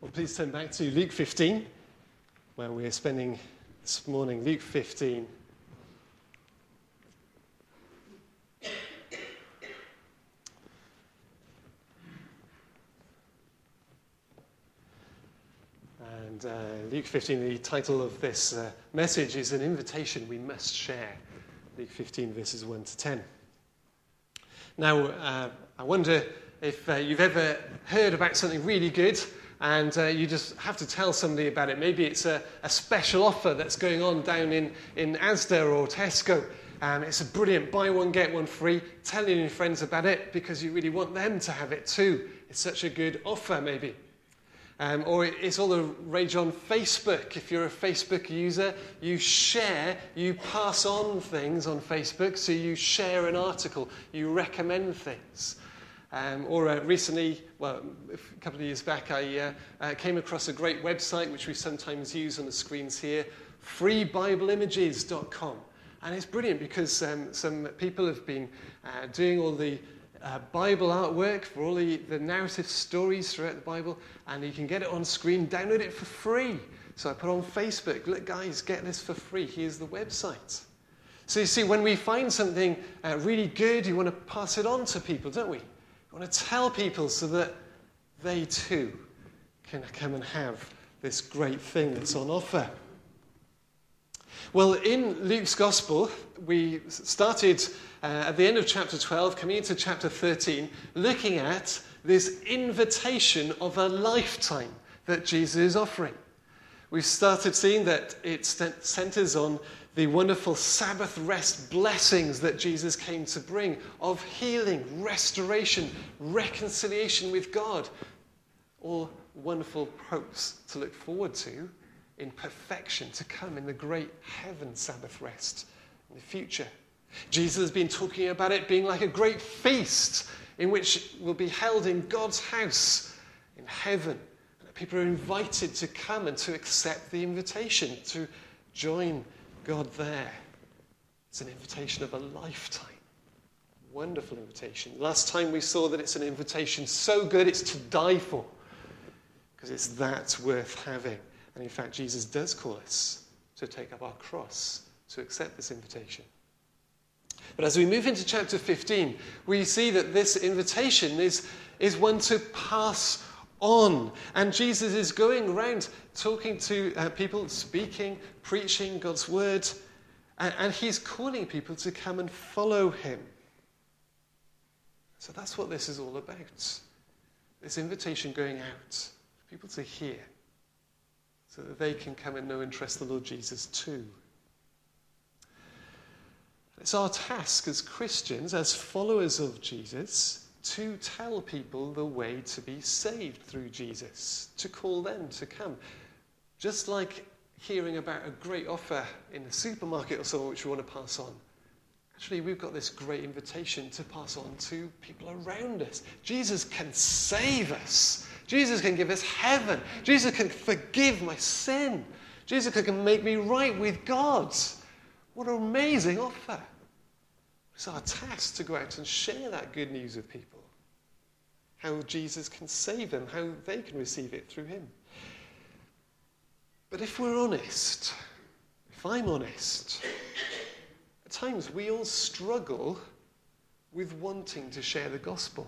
Well, please turn back to Luke 15, where we're spending this morning. Luke 15. And Luke 15, the title of this message is An Invitation We Must Share. Luke 15, verses 1 to 10. Now, I wonder if you've ever heard about something really good and you just have to tell somebody about it. Maybe it's a special offer that's going on down in Asda or Tesco. It's a brilliant buy one, get one free. Telling your friends about it because you really want them to have it too. It's such a good offer, maybe. Or it's all the rage on Facebook. If you're a Facebook user, you pass on things on Facebook. So you share an article, you recommend things. Recently, a couple of years back, I came across a great website, which we sometimes use on the screens here, freebibleimages.com. And it's brilliant because some people have been doing all the Bible artwork for all the narrative stories throughout the Bible, and you can get it on screen, download it for free. So I put on Facebook, look guys, get this for free, here's the website. So you see, when we find something really good, you want to pass it on to people, don't we? We want to tell people so that they too can come and have this great thing that's on offer. Well, in Luke's Gospel, we started at the end of chapter 12, coming into chapter 13, looking at this invitation of a lifetime that Jesus is offering. We've started seeing that it centers on the wonderful Sabbath rest blessings that Jesus came to bring of healing, restoration, reconciliation with God. All wonderful hopes to look forward to in perfection to come in the great heaven Sabbath rest in the future. Jesus has been talking about it being like a great feast in which will be held in God's house in heaven. And people are invited to come and to accept the invitation to join God there. It's an invitation of a lifetime. Wonderful invitation. Last time we saw that it's an invitation so good it's to die for, because it's that worth having. And in fact, Jesus does call us to take up our cross, to accept this invitation. But as we move into chapter 15, we see that this invitation is one to pass on. And Jesus is going around talking to people, speaking, preaching God's word, and he's calling people to come and follow him. So that's what this is all about. This invitation going out for people to hear, so that they can come and know and trust the Lord Jesus too. It's our task as Christians, as followers of Jesus, to tell people the way to be saved through Jesus, to call them to come. Just like hearing about a great offer in the supermarket or somewhere which we want to pass on. Actually, we've got this great invitation to pass on to people around us. Jesus can save us. Jesus can give us heaven. Jesus can forgive my sin. Jesus can make me right with God. What an amazing offer. It's our task to go out and share that good news with people. How Jesus can save them, how they can receive it through him. But if we're honest, if I'm honest, at times we all struggle with wanting to share the gospel.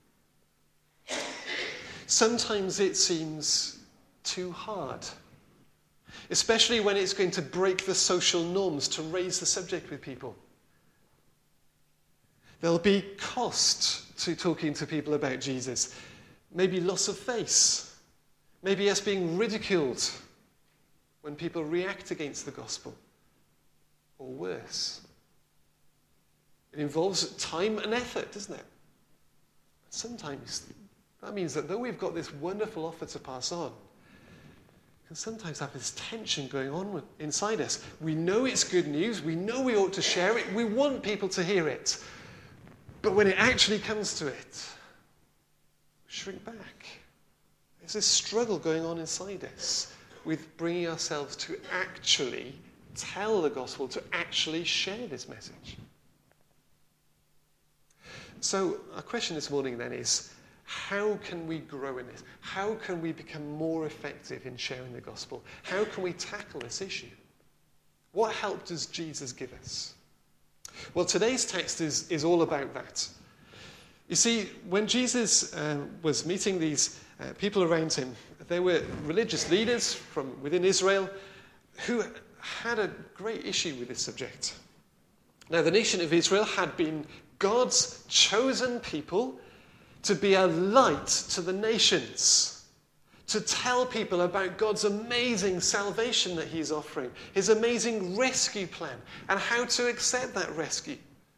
Sometimes it seems too hard, especially when it's going to break the social norms to raise the subject with people. There'll be cost to talking to people about Jesus. Maybe loss of face. Maybe us being ridiculed when people react against the gospel. Or worse. It involves time and effort, doesn't it? Sometimes that means that though we've got this wonderful offer to pass on, we can sometimes have this tension going on inside us. We know it's good news. We know we ought to share it. We want people to hear it. But when it actually comes to it, we shrink back. There's this struggle going on inside us with bringing ourselves to actually tell the gospel, to actually share this message. So our question this morning then is, How can we grow in this? How can we become more effective in sharing the gospel? How can we tackle this issue? What help does Jesus give us? Well, today's text is all about that. You see, when Jesus was meeting these people around him, there were religious leaders from within Israel who had a great issue with this subject. Now, the nation of Israel had been God's chosen people to be a light to the nations, to tell people about God's amazing salvation that he's offering, his amazing rescue plan, and how to accept that rescue.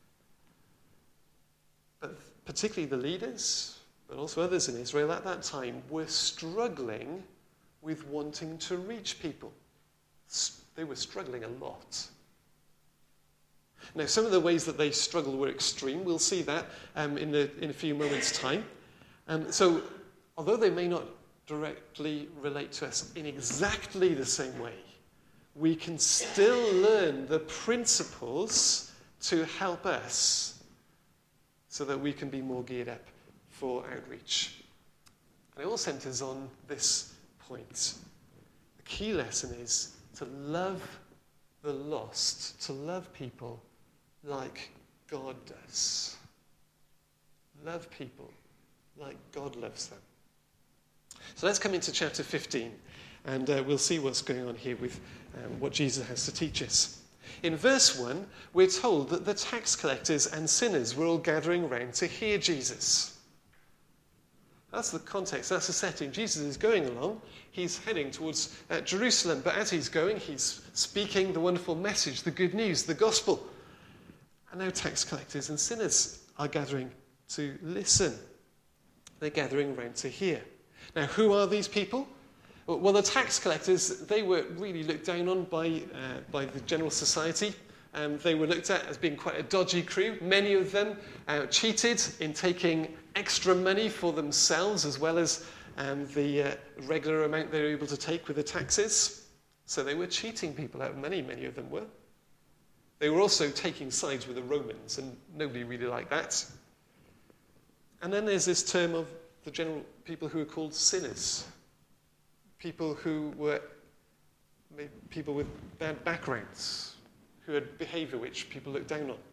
But particularly the leaders, but also others in Israel at that time, were struggling with wanting to reach people. They were struggling a lot. Now, some of the ways that they struggled were extreme. We'll see that in a few moments' time. So, although they may not directly relate to us in exactly the same way, we can still learn the principles to help us so that we can be more geared up for outreach. And it all centers on this point. The key lesson is to love the lost, to love people like God does. Love people like God loves them. So let's come into chapter 15, and we'll see what's going on here with what Jesus has to teach us. In verse 1, we're told that the tax collectors and sinners were all gathering around to hear Jesus. That's the context, that's the setting. Jesus is going along. He's heading towards Jerusalem, but as he's going, he's speaking the wonderful message, the good news, the gospel. And now tax collectors and sinners are gathering to listen. They're gathering around to hear. Now, who are these people? Well, the tax collectors, they were really looked down on by the general society. They were looked at as being quite a dodgy crew. Many of them cheated in taking extra money for themselves as well as the regular amount they were able to take with the taxes. So they were cheating people out of money, many of them were. They were also taking sides with the Romans, and nobody really liked that. And then there's this term of the general people who are called sinners. People who were people with bad backgrounds, who had behaviour which people looked down on.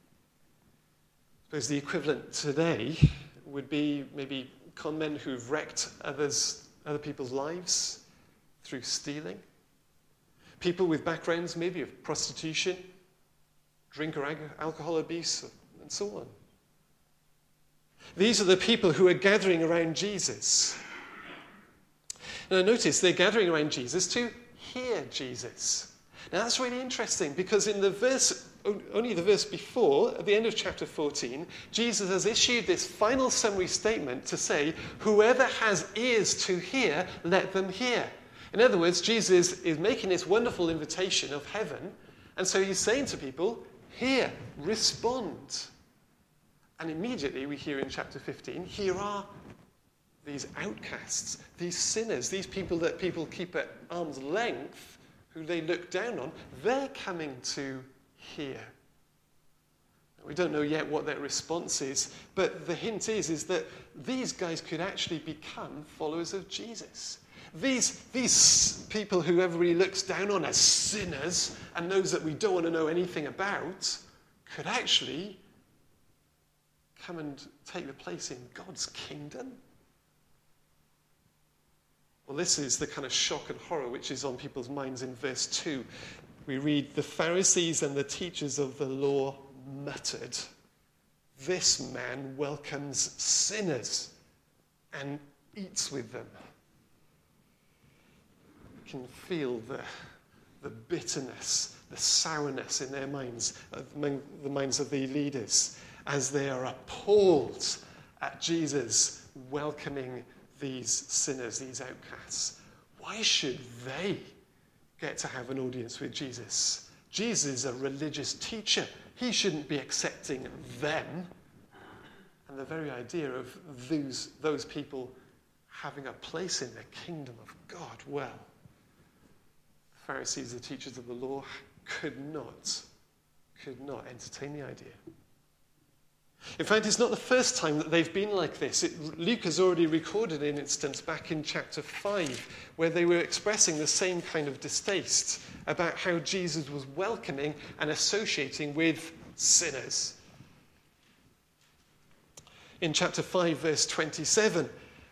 I suppose the equivalent today would be maybe con men who've wrecked other people's lives through stealing. People with backgrounds maybe of prostitution, drink or alcohol abuse, and so on. These are the people who are gathering around Jesus. Now notice they're gathering around Jesus to hear Jesus. Now that's really interesting because in the verse, only the verse before, at the end of chapter 14, Jesus has issued this final summary statement to say, whoever has ears to hear, let them hear. In other words, Jesus is making this wonderful invitation of heaven, and so he's saying to people, hear, respond. And immediately we hear in chapter 15, here are these outcasts, these sinners, these people that people keep at arm's length, who they look down on, they're coming to hear. We don't know yet what their response is, but the hint is that these guys could actually become followers of Jesus. These people who everybody looks down on as sinners and knows that we don't want to know anything about could actually come and take the place in God's kingdom. Well, this is the kind of shock and horror which is on people's minds in verse 2. We read, the Pharisees and the teachers of the law muttered, this man welcomes sinners and eats with them. You can feel the bitterness, the sourness in their minds, among the minds of the leaders, as they are appalled at Jesus welcoming these sinners, these outcasts. Why should they get to have an audience with Jesus? Jesus is a religious teacher. He shouldn't be accepting them. And the very idea of those people having a place in the kingdom of God, well, the Pharisees, the teachers of the law, could not entertain the idea. In fact, it's not the first time that they've been like this. Luke has already recorded an instance back in chapter 5 where they were expressing the same kind of distaste about how Jesus was welcoming and associating with sinners. In chapter 5, verse 27,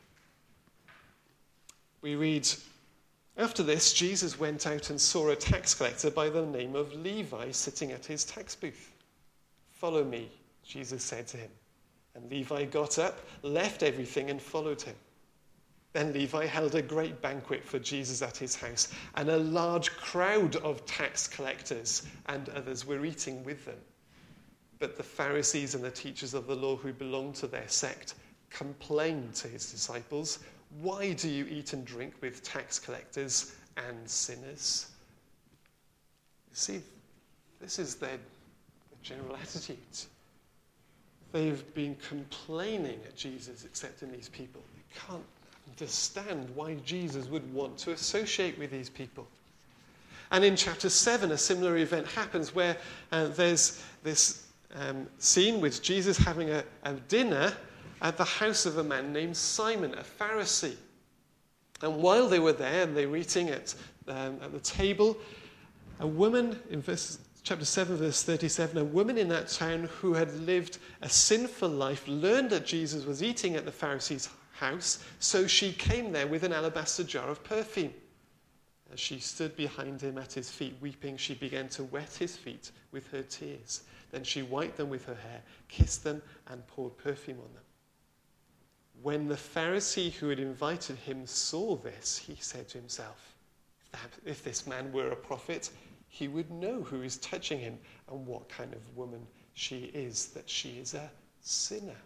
we read, "After this, Jesus went out and saw a tax collector by the name of Levi sitting at his tax booth. 'Follow me,' Jesus said to him. And Levi got up, left everything, and followed him. Then Levi held a great banquet for Jesus at his house, and a large crowd of tax collectors and others were eating with them. But the Pharisees and the teachers of the law who belonged to their sect complained to his disciples, 'Why do you eat and drink with tax collectors and sinners?'" You see, this is their general attitude. They've been complaining at Jesus accepting these people. They can't understand why Jesus would want to associate with these people. And in chapter 7, a similar event happens where there's this scene with Jesus having a dinner at the house of a man named Simon, a Pharisee. And while they were there and they were eating at the table, a woman, in chapter 7, verse 37, a woman in that town who had lived a sinful life learned that Jesus was eating at the Pharisee's house, so she came there with an alabaster jar of perfume. As she stood behind him at his feet weeping, she began to wet his feet with her tears. Then she wiped them with her hair, kissed them, and poured perfume on them. When the Pharisee who had invited him saw this, he said to himself, "If this man were a prophet, he would know who is touching him and what kind of woman she is, that she is a sinner."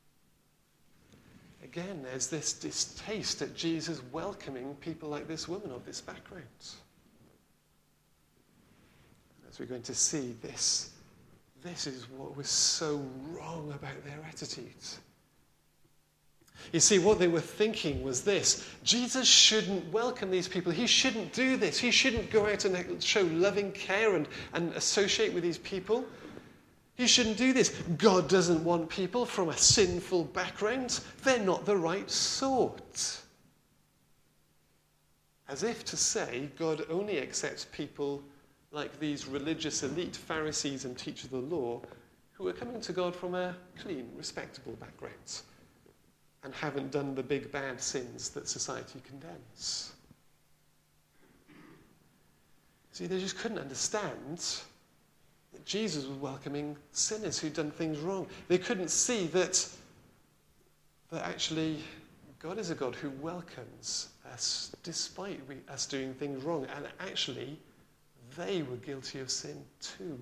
Again, there's this distaste at Jesus welcoming people like this woman of this background. As we're going to see, this is what was so wrong about their attitude. You see, what they were thinking was this: Jesus shouldn't welcome these people. He shouldn't do this. He shouldn't go out and show loving care and associate with these people. He shouldn't do this. God doesn't want people from a sinful background. They're not the right sort. As if to say, God only accepts people like these religious elite Pharisees and teachers of the law who are coming to God from a clean, respectable background and haven't done the big bad sins that society condemns. See, they just couldn't understand that Jesus was welcoming sinners who'd done things wrong. They couldn't see that actually God is a God who welcomes us despite us doing things wrong. And actually, they were guilty of sin too.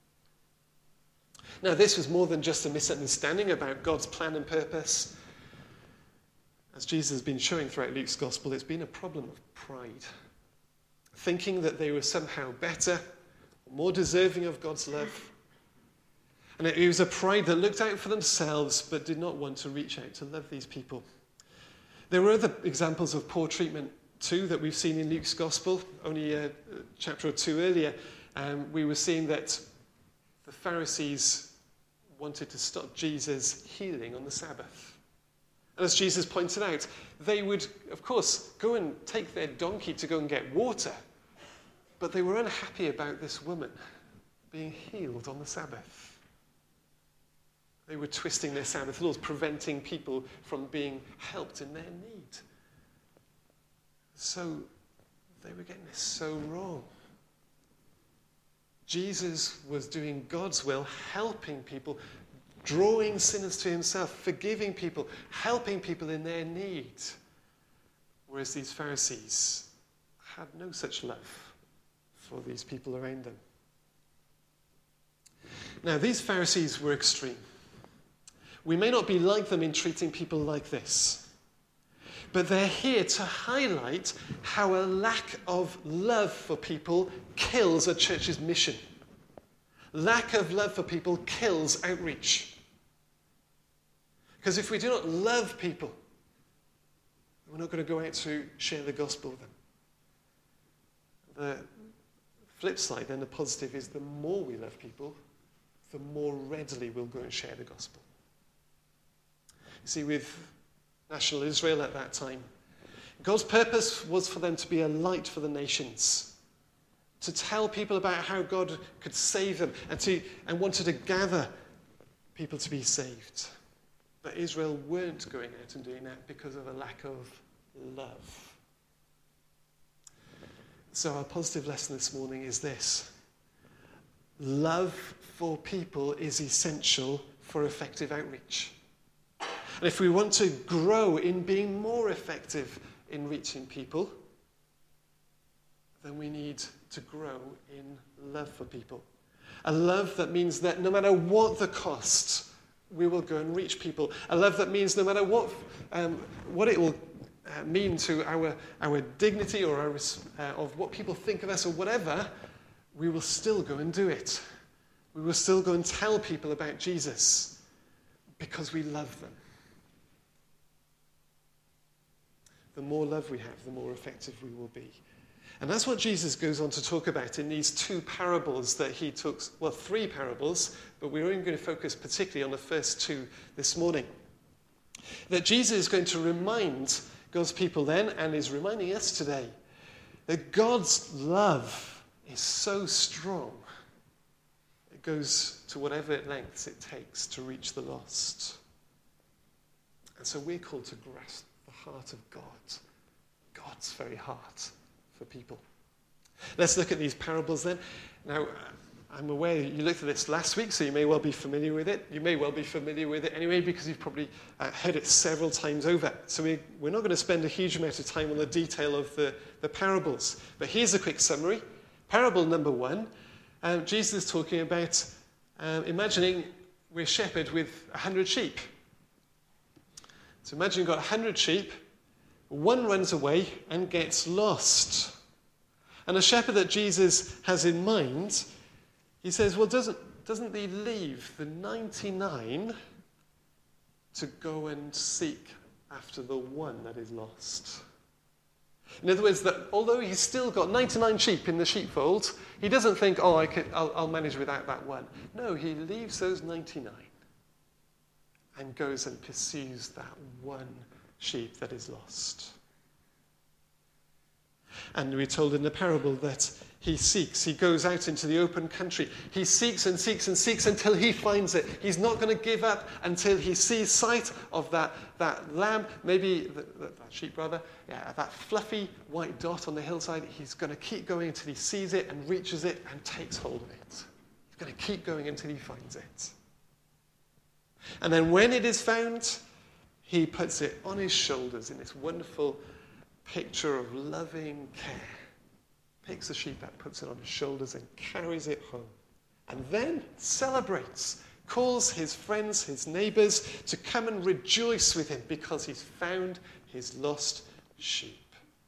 Now, this was more than just a misunderstanding about God's plan and purpose. As Jesus has been showing throughout Luke's gospel, it's been a problem of pride. Thinking that they were somehow better, more deserving of God's love. And it was a pride that looked out for themselves but did not want to reach out to love these people. There were other examples of poor treatment too that we've seen in Luke's gospel. Only a chapter or two earlier, we were seeing that the Pharisees wanted to stop Jesus healing on the Sabbath. And as Jesus pointed out, they would, of course, go and take their donkey to go and get water, but they were unhappy about this woman being healed on the Sabbath. They were twisting their Sabbath laws, preventing people from being helped in their need. So they were getting this so wrong. Jesus was doing God's will, helping people, drawing sinners to himself, forgiving people, helping people in their need. Whereas these Pharisees had no such love for these people around them. Now, these Pharisees were extreme. We may not be like them in treating people like this, but they're here to highlight how a lack of love for people kills a church's mission. Lack of love for people kills outreach. Because if we do not love people, we're not going to go out to share the gospel with them. The flip side, then, the positive, is the more we love people, the more readily we'll go and share the gospel. You see, with national Israel at that time, God's purpose was for them to be a light for the nations, to tell people about how God could save them, and wanted to gather people to be saved. But Israel weren't going out and doing that because of a lack of love. So our positive lesson this morning is this: love for people is essential for effective outreach. And if we want to grow in being more effective in reaching people, then we need to grow in love for people. A love that means that no matter what the cost, we will go and reach people. A love that means no matter what it will mean to our dignity or of what people think of us or whatever, we will still go and do it. We will still go and tell people about Jesus because we love them. The more love we have, the more effective we will be. And that's what Jesus goes on to talk about in these two parables that he took, well, three parables, but we're only going to focus particularly on the first two this morning. That Jesus is going to remind God's people then, and is reminding us today, that God's love is so strong, it goes to whatever lengths it takes to reach the lost. And so we're called to grasp the heart of God, God's very heart for people. Let's look at these parables then. Now, I'm aware you looked at this last week, so you may well be familiar with it. You may well be familiar with it anyway, because you've probably heard it several times over. So we're not going to spend a huge amount of time on the detail of the parables. But here's a quick summary. Parable number 1, Jesus is talking about imagining we're a shepherd with 100 sheep. So imagine you've got 100 sheep, one runs away and gets lost. And the shepherd that Jesus has in mind, he says, well, doesn't he leave the 99 to go and seek after the one that is lost? In other words, that although he's still got 99 sheep in the sheepfold, he doesn't think, I'll manage without that one. No, he leaves those 99 and goes and pursues that one sheep that is lost. And we're told in the parable that he goes out into the open country. He seeks and seeks and seeks until he finds it. He's not going to give up until he sees sight of that lamb, maybe that sheep rather, that fluffy white dot on the hillside. He's going to keep going until he sees it and reaches it and takes hold of it. He's going to keep going until he finds it. And then when it is found, he puts it on his shoulders in this wonderful picture of loving care. Picks the sheep up, puts it on his shoulders and carries it home. And then celebrates, calls his friends, his neighbours to come and rejoice with him because he's found his lost sheep.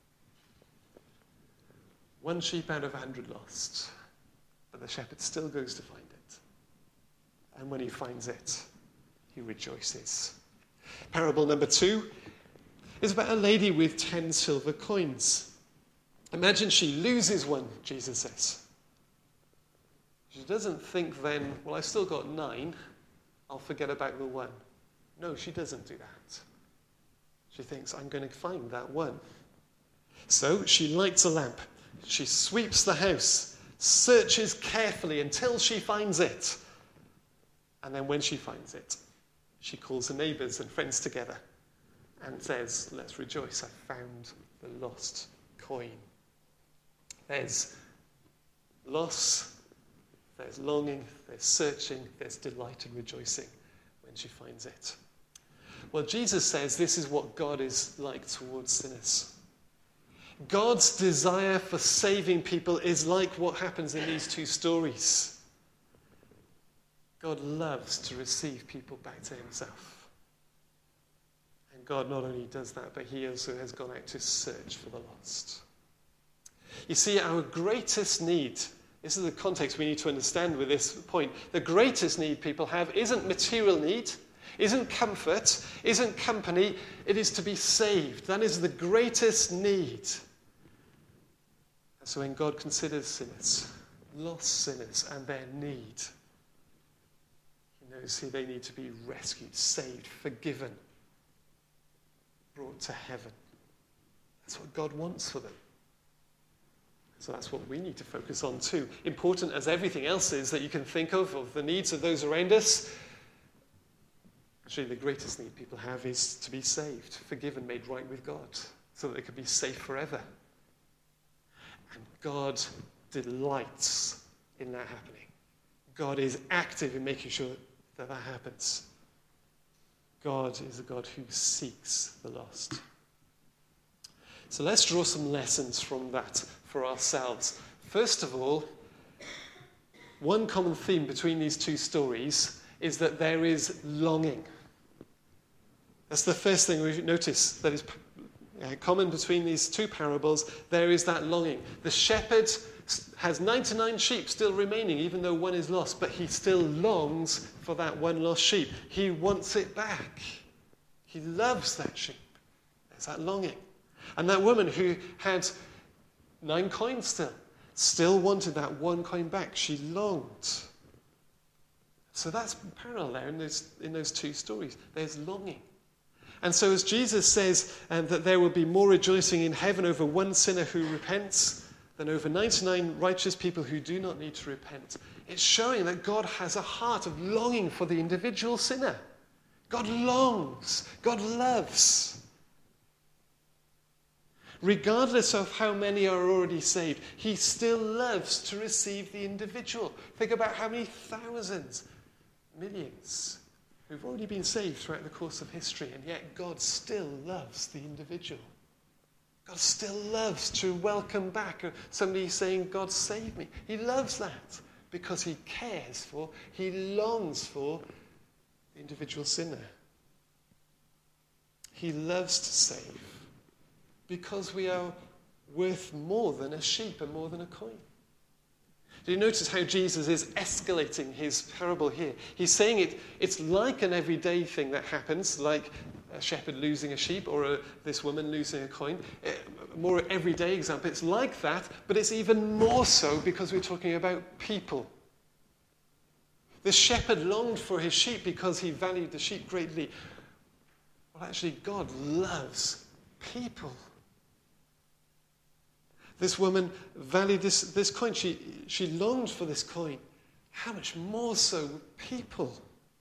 One sheep out of 100 lost, but the shepherd still goes to find it. And when he finds it, he rejoices. Parable number 2 is about a lady with 10 silver coins. Imagine she loses one, Jesus says. She doesn't think then, well, I've still got 9, I'll forget about the one. No, she doesn't do that. She thinks, I'm going to find that one. So she lights a lamp. She sweeps the house, searches carefully until she finds it. And then when she finds it, she calls her neighbours and friends together and says, let's rejoice, I found the lost coin. There's loss, there's longing, there's searching, there's delight and rejoicing when she finds it. Well, Jesus says this is what God is like towards sinners. God's desire for saving people is like what happens in these two stories. God loves to receive people back to himself. And God not only does that, but he also has gone out to search for the lost. You see, our greatest need, this is the context we need to understand with this point, the greatest need people have isn't material need, isn't comfort, isn't company, it is to be saved. That is the greatest need. And so when God considers sinners, lost sinners, and their need, he knows they need to be rescued, saved, forgiven, brought to heaven. That's what God wants for them. So that's what we need to focus on too. Important as everything else is that you can think of the needs of those around us. Actually, the greatest need people have is to be saved, forgiven, made right with God, so that they can be safe forever. And God delights in that happening. God is active in making sure that that happens. God is a God who seeks the lost. So let's draw some lessons from that for ourselves. First of all, one common theme between these two stories is that there is longing. That's the first thing we notice that is common between these two parables. There is that longing. The shepherd has 99 sheep still remaining, even though one is lost, but he still longs for that one lost sheep. He wants it back. He loves that sheep. There's that longing. And that woman who had 9 coins still wanted that 1 coin back. She longed. So that's parallel there in those two stories. There's longing. And so as Jesus says that there will be more rejoicing in heaven over one sinner who repents than over 99 righteous people who do not need to repent, it's showing that God has a heart of longing for the individual sinner. God longs. God loves. Regardless of how many are already saved, he still loves to receive the individual. Think about how many thousands, millions who've already been saved throughout the course of history, and yet God still loves the individual. God still loves to welcome back somebody saying, God save me. He loves that because he cares for, he longs for the individual sinner. He loves to save because we are worth more than a sheep and more than a coin. Do you notice how Jesus is escalating his parable here? He's saying it's like an everyday thing that happens, like a shepherd losing a sheep or this woman losing a coin. A more everyday example. It's like that, but it's even more so because we're talking about people. The shepherd longed for his sheep because he valued the sheep greatly. Well, actually, God loves people. This woman valued this coin. She longed for this coin. How much more so people?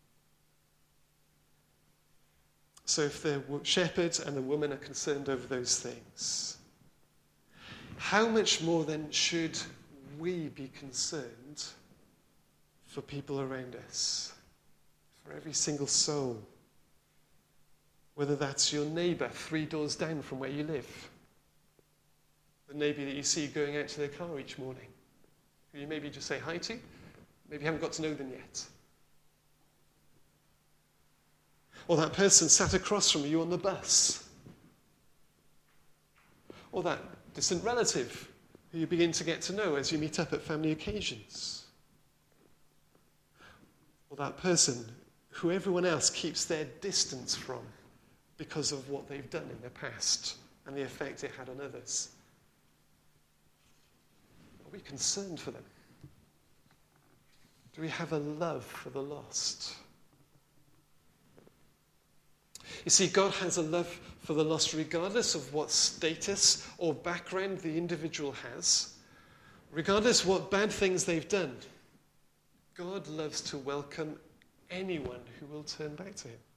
So if the shepherd and the woman are concerned over those things, how much more then should we be concerned for people around us? For every single soul. Whether that's your neighbour 3 doors down from where you live. The neighbour that you see going out to their car each morning, who you maybe just say hi to, maybe you haven't got to know them yet. Or that person sat across from you on the bus. Or that distant relative who you begin to get to know as you meet up at family occasions. Or that person who everyone else keeps their distance from because of what they've done in their past and the effect it had on others. Are we concerned for them? Do we have a love for the lost? You see, God has a love for the lost regardless of what status or background the individual has, regardless what bad things they've done. God loves to welcome anyone who will turn back to him.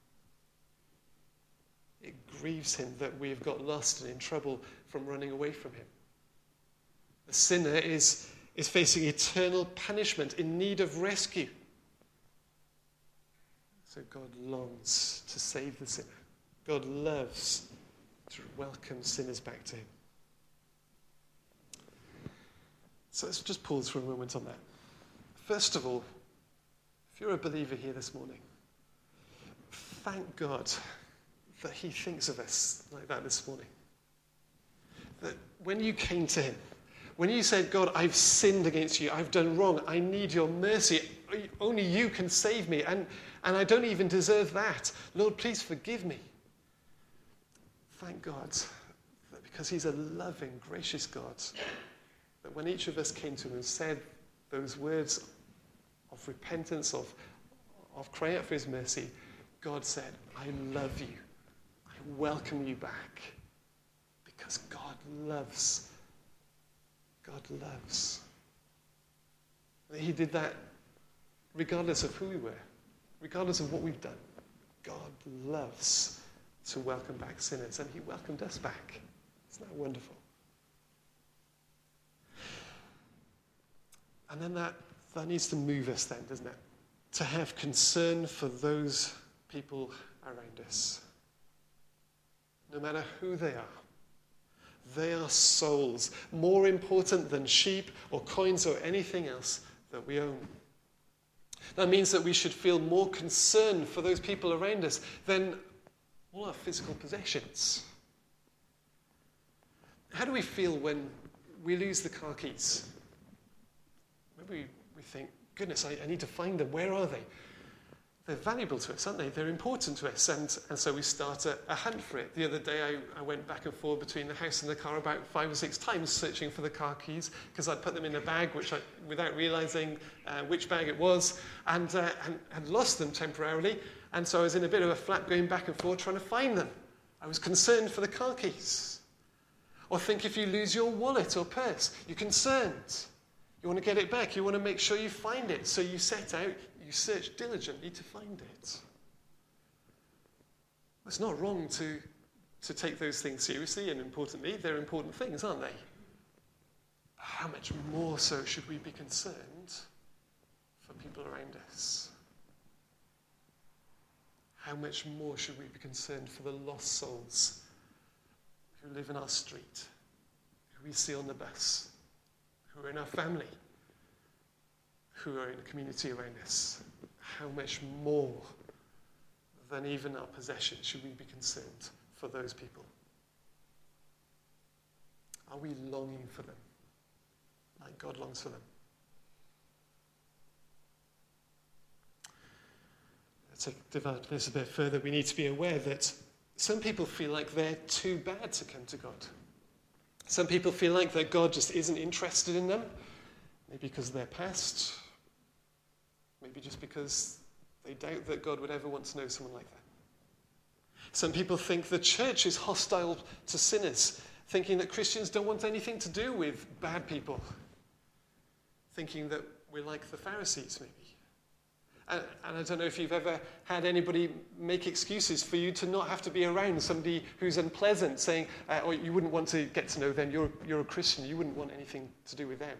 It grieves him that we have got lost and in trouble from running away from him. The sinner is facing eternal punishment, in need of rescue. So God longs to save the sinner. God loves to welcome sinners back to him. So let's just pause for a moment on that. First of all, if you're a believer here this morning, thank God that he thinks of us like that this morning. That when you came to him, when you said, God, I've sinned against you, I've done wrong, I need your mercy, only you can save me, and I don't even deserve that. Lord, please forgive me. Thank God that because he's a loving, gracious God, that when each of us came to him and said those words of repentance, of crying out for his mercy, God said, I love you. I welcome you back. Because God loves. God loves. He did that regardless of who we were, regardless of what we've done. God loves to welcome back sinners, and he welcomed us back. Isn't that wonderful? And then that needs to move us then, doesn't it? To have concern for those people around us. No matter who they are. They are souls, more important than sheep or coins or anything else that we own. That means that we should feel more concern for those people around us than all our physical possessions. How do we feel when we lose the car keys? Maybe we think, goodness, I need to find them. Where are they? They're valuable to us, aren't they? They're important to us, and so we start a hunt for it. The other day I went back and forth between the house and the car about 5 or 6 times searching for the car keys because I'd put them in a bag without realising which bag it was and had lost them temporarily, and so I was in a bit of a flap going back and forth trying to find them. I was concerned for the car keys. Or think if you lose your wallet or purse, you're concerned. You want to get it back. You want to make sure you find it. So you set out, you search diligently to find it. It's not wrong to take those things seriously, and importantly, they're important things, aren't they? How much more so should we be concerned for people around us? How much more should we be concerned for the lost souls who live in our street, who we see on the bus, who are in our family, who are in the community around us? How much more than even our possessions should we be concerned for those people? Are we longing for them like God longs for them? To develop this a bit further, we need to be aware that some people feel like they're too bad to come to God. Some people feel like that God just isn't interested in them, maybe because of their past, maybe just because they doubt that God would ever want to know someone like that. Some people think the church is hostile to sinners, thinking that Christians don't want anything to do with bad people, thinking that we're like the Pharisees, maybe. And I don't know if you've ever had anybody make excuses for you to not have to be around somebody who's unpleasant, saying, or you wouldn't want to get to know them, you're a Christian, you wouldn't want anything to do with them.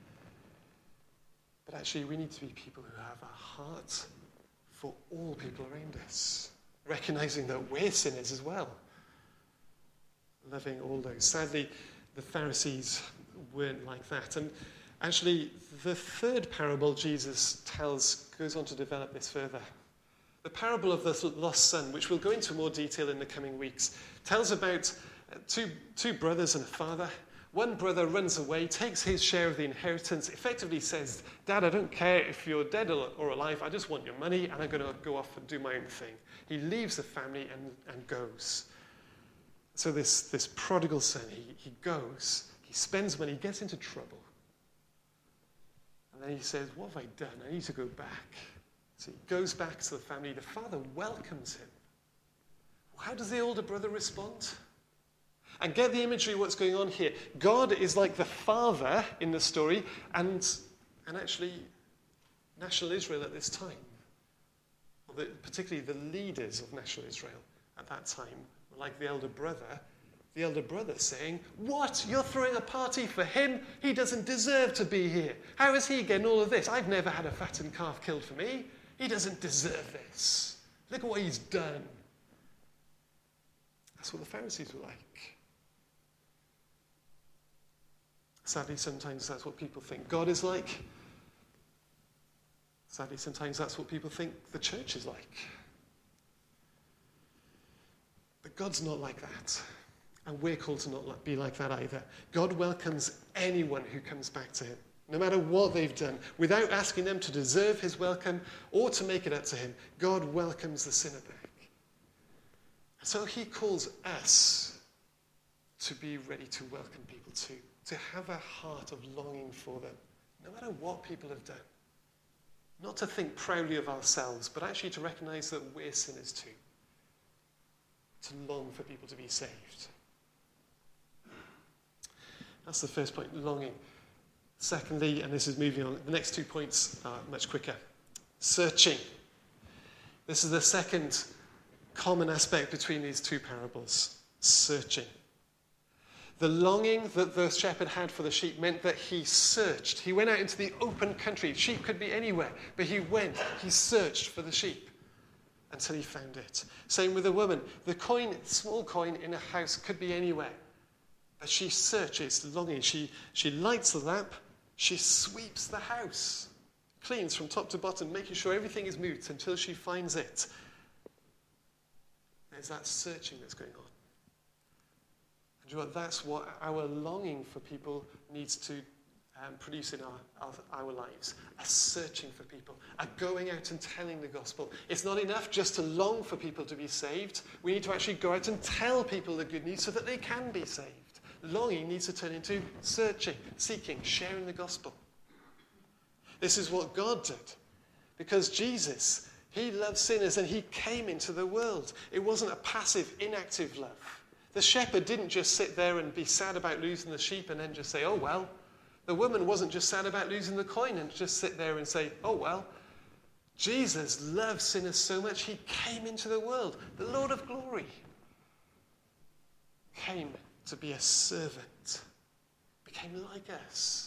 But actually, we need to be people who have a heart for all people around us, recognizing that we're sinners as well, loving all those. Sadly, the Pharisees weren't like that. And actually, the third parable Jesus tells goes on to develop this further. The parable of the lost son, which we'll go into more detail in the coming weeks, tells about two brothers and a father. One brother runs away, takes his share of the inheritance, effectively says, Dad, I don't care if you're dead or alive, I just want your money, and I'm going to go off and do my own thing. He leaves the family and goes. So this prodigal son, he goes, he spends money, he gets into trouble. And then he says, what have I done? I need to go back. So he goes back to the family. The father welcomes him. How does the older brother respond? And get the imagery of what's going on here. God is like the father in the story, and actually national Israel at this time, or particularly the leaders of national Israel at that time, were like the elder brother. The elder brother saying, what? You're throwing a party for him? He doesn't deserve to be here. How is he getting all of this? I've never had a fattened calf killed for me. He doesn't deserve this. Look at what he's done. That's what the Pharisees were like. Sadly, sometimes that's what people think God is like. Sadly, sometimes that's what people think the church is like. But God's not like that. And we're called to not be like that either. God welcomes anyone who comes back to him, no matter what they've done, without asking them to deserve his welcome or to make it up to him. God welcomes the sinner back. So he calls us to be ready to welcome people too, to have a heart of longing for them, no matter what people have done. Not to think proudly of ourselves, but actually to recognize that we're sinners too. to long for people to be saved. That's the first point, longing. Secondly, and this is moving on, the next 2 points are much quicker. Searching. This is the second common aspect between these two parables. Searching. The longing that the shepherd had for the sheep meant that he searched. He went out into the open country. Sheep could be anywhere, but he searched for the sheep until he found it. Same with the woman. The coin, small coin in a house could be anywhere, but she searches, longing. She lights the lamp. She sweeps the house, cleans from top to bottom, making sure everything is moved until she finds it. There's that searching that's going on. And you know what? That's what our longing for people needs to produce in our lives. A searching for people, a going out and telling the gospel. It's not enough just to long for people to be saved. We need to actually go out and tell people the good news so that they can be saved. Longing needs to turn into searching, seeking, sharing the gospel. This is what God did. Because Jesus, he loved sinners and he came into the world. It wasn't a passive, inactive love. The shepherd didn't just sit there and be sad about losing the sheep and then just say, oh well. The woman wasn't just sad about losing the coin and just sit there and say, oh well. Jesus loved sinners so much he came into the world. The Lord of glory came to be a servant, became like us,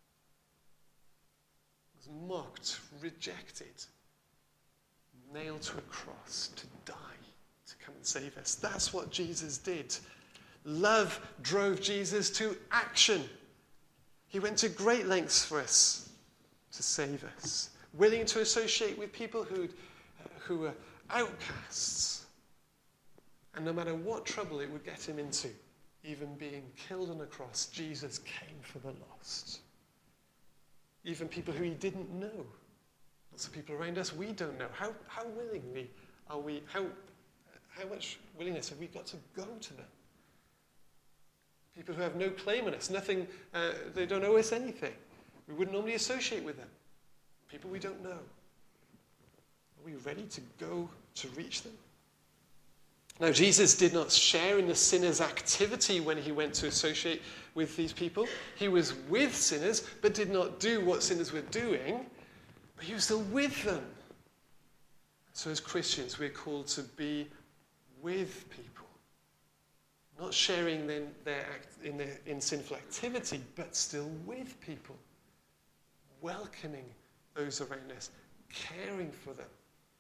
was mocked, rejected, nailed to a cross to die, to come and save us. That's what Jesus did. Love drove Jesus to action. He went to great lengths for us to save us, willing to associate with people who were outcasts. And no matter what trouble it would get him into, even being killed on a cross, Jesus came for the lost. Even people who he didn't know. Lots of people around us we don't know. How willingly are we, how much willingness have we got to go to them? People who have no claim on us, nothing, they don't owe us anything. We wouldn't normally associate with them. People we don't know. Are we ready to go to reach them? Now, Jesus did not share in the sinner's activity when he went to associate with these people. He was with sinners, but did not do what sinners were doing, but he was still with them. So as Christians, we're called to be with people. Not sharing in sinful activity, but still with people. Welcoming those around us, caring for them.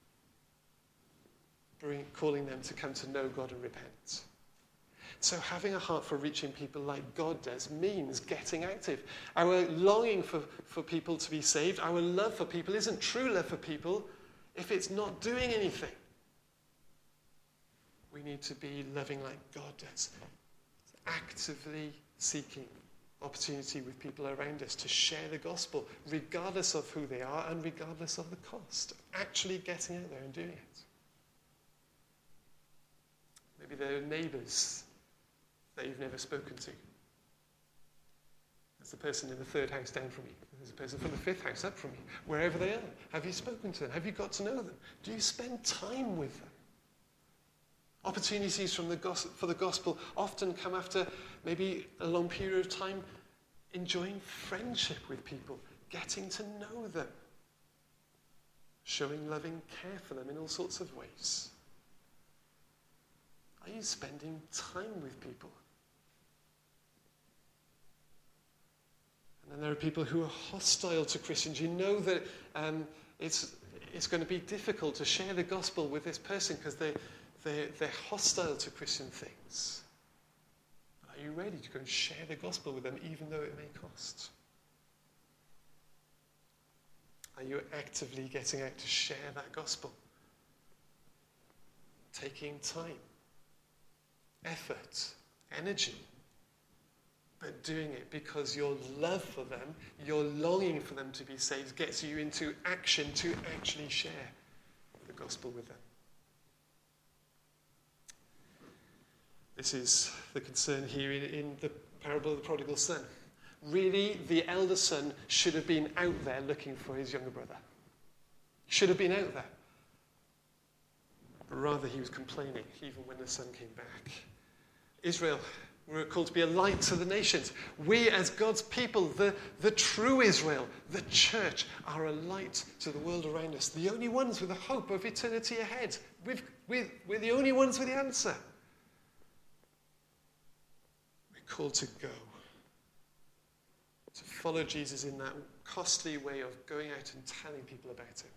Calling them to come to know God and repent. So having a heart for reaching people like God does means getting active. Our longing for people to be saved, our love for people isn't true love for people if it's not doing anything. We need to be loving like God does. Actively seeking opportunity with people around us to share the gospel, regardless of who they are and regardless of the cost. Actually getting out there and doing it. Maybe there are neighbours that you've never spoken to. There's the person in the third house down from you. There's a person from the fifth house up from you. Wherever they are, have you spoken to them? Have you got to know them? Do you spend time with them? Opportunities for the gospel often come after maybe a long period of time enjoying friendship with people, getting to know them, showing loving care for them in all sorts of ways. Are you spending time with people? And then there are people who are hostile to Christians. You know that it's going to be difficult to share the gospel with this person because they're hostile to Christian things. Are you ready to go and share the gospel with them even though it may cost? Are you actively getting out to share that gospel? Taking time, effort, energy, but doing it because your love for them, your longing for them to be saved gets you into action to actually share the gospel with them. This is the concern here in the parable of the prodigal son. Really, the elder son should have been out there looking for his younger brother. Should have been out there. but rather he was complaining even when the sun came back. Israel, we're called to be a light to the nations. We as God's people, the true Israel, the church, are a light to the world around us. The only ones with a hope of eternity ahead. We're the only ones with the answer. We're called to go. To follow Jesus in that costly way of going out and telling people about him.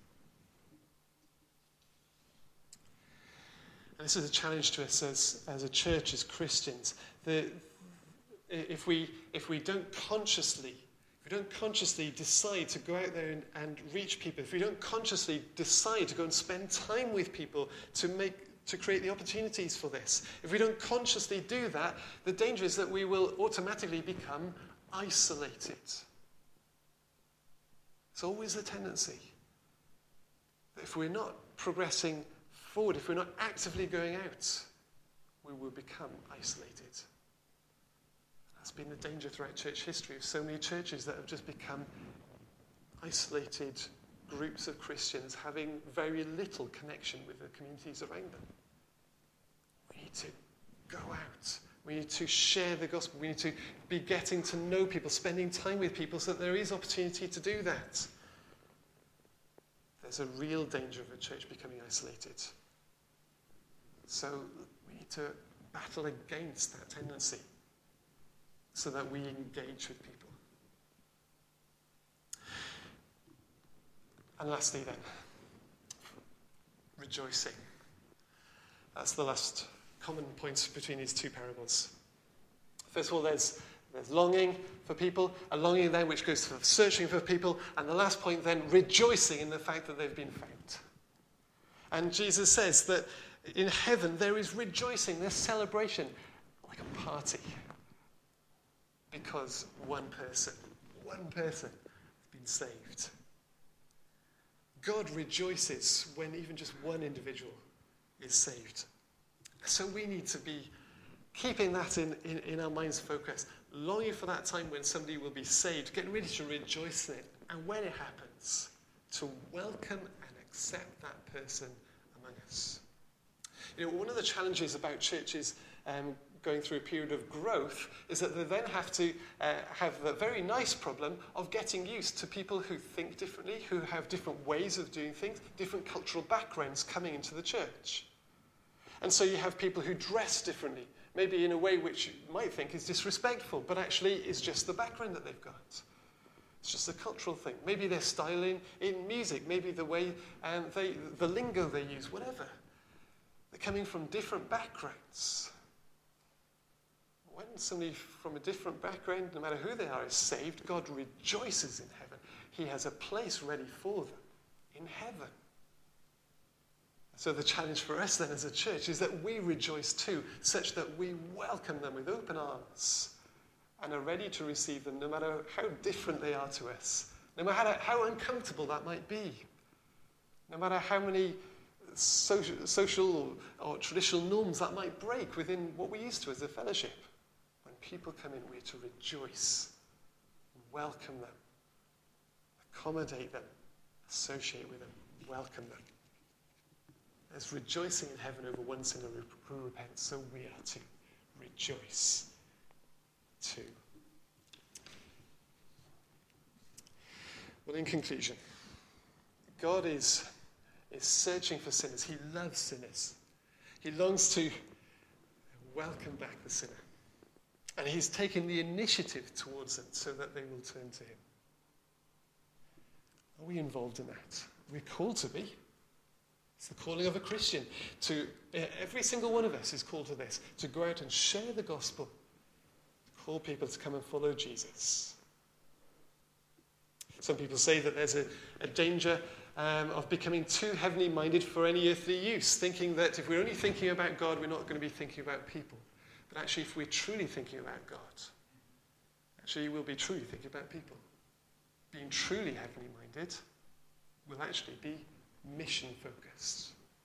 And this is a challenge to us as a church, as Christians. If we don't consciously decide to go out there and reach people, if we don't consciously decide to go and spend time with people to create the opportunities for this, if we don't consciously do that, the danger is that we will automatically become isolated. It's always the tendency that if we're not progressing forward, if we're not actively going out, we will become isolated. That's been the danger throughout church history of so many churches that have just become isolated groups of Christians having very little connection with the communities around them. We need to go out. We need to share the gospel. We need to be getting to know people, spending time with people so that there is opportunity to do that. There's a real danger of a church becoming isolated. So we need to battle against that tendency so that we engage with people. And lastly then, rejoicing. That's the last common point between these two parables. First of all, there's longing for people, a longing then which goes to searching for people, and the last point then, rejoicing in the fact that they've been found. And Jesus says that in heaven there is rejoicing, there's celebration, like a party. Because one person has been saved. God rejoices when even just one individual is saved. So we need to be keeping that in our mind's focus, longing for that time when somebody will be saved, getting ready to rejoice in it, and when it happens, to welcome and accept that person among us. You know, one of the challenges about churches going through a period of growth is that they then have to have the very nice problem of getting used to people who think differently, who have different ways of doing things, different cultural backgrounds coming into the church. And so you have people who dress differently, maybe in a way which you might think is disrespectful, but actually is just the background that they've got. It's just a cultural thing. Maybe their style in music, maybe the way the lingo they use, whatever. They're coming from different backgrounds. When somebody from a different background, no matter who they are, is saved, God rejoices in heaven. He has a place ready for them in heaven. So the challenge for us then as a church is that we rejoice too, such that we welcome them with open arms and are ready to receive them no matter how different they are to us, no matter how uncomfortable that might be, no matter how many social or traditional norms that might break within what we're used to as a fellowship. When people come in, we're to rejoice, welcome them, accommodate them, associate with them, welcome them. There's rejoicing in heaven over one sinner who repents, so we are to rejoice too. Well, in conclusion, God is searching for sinners. He loves sinners. He longs to welcome back the sinner. And he's taken the initiative towards them so that they will turn to him. Are we involved in that? We're called to be. It's the calling of a Christian. Every single one of us is called to this, to go out and share the gospel, to call people to come and follow Jesus. Some people say that there's a danger of becoming too heavenly minded for any earthly use, thinking that if we're only thinking about God, we're not going to be thinking about people. But actually, if we're truly thinking about God, actually we'll be truly thinking about people. Being truly heavenly minded will actually be mission focused.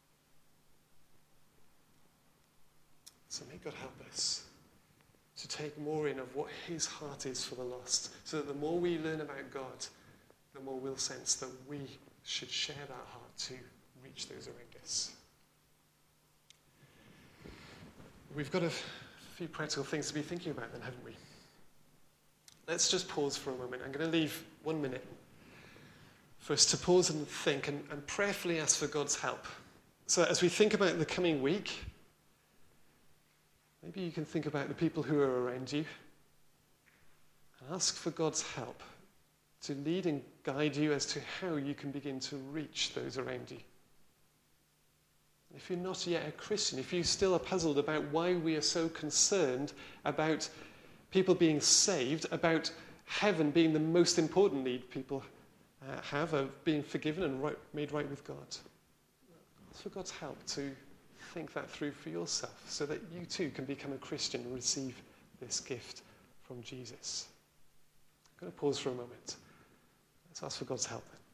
So may God help us to take more in of what his heart is for the lost, so that the more we learn about God, the more we'll sense that we should share that heart to reach those around us. we've got a few practical things to be thinking about then, haven't we? Let's just pause for a moment. I'm going to leave 1 minute for us to pause and think and prayerfully ask for God's help. So as we think about the coming week, maybe you can think about the people who are around you and ask for God's help to lead and guide you as to how you can begin to reach those around you. If you're not yet a Christian, if you still are puzzled about why we are so concerned about people being saved, about heaven being the most important need people have of being forgiven and made right with God, ask for God's help to think that through for yourself so that you too can become a Christian and receive this gift from Jesus. I'm going to pause for a moment. Let's ask for God's help then.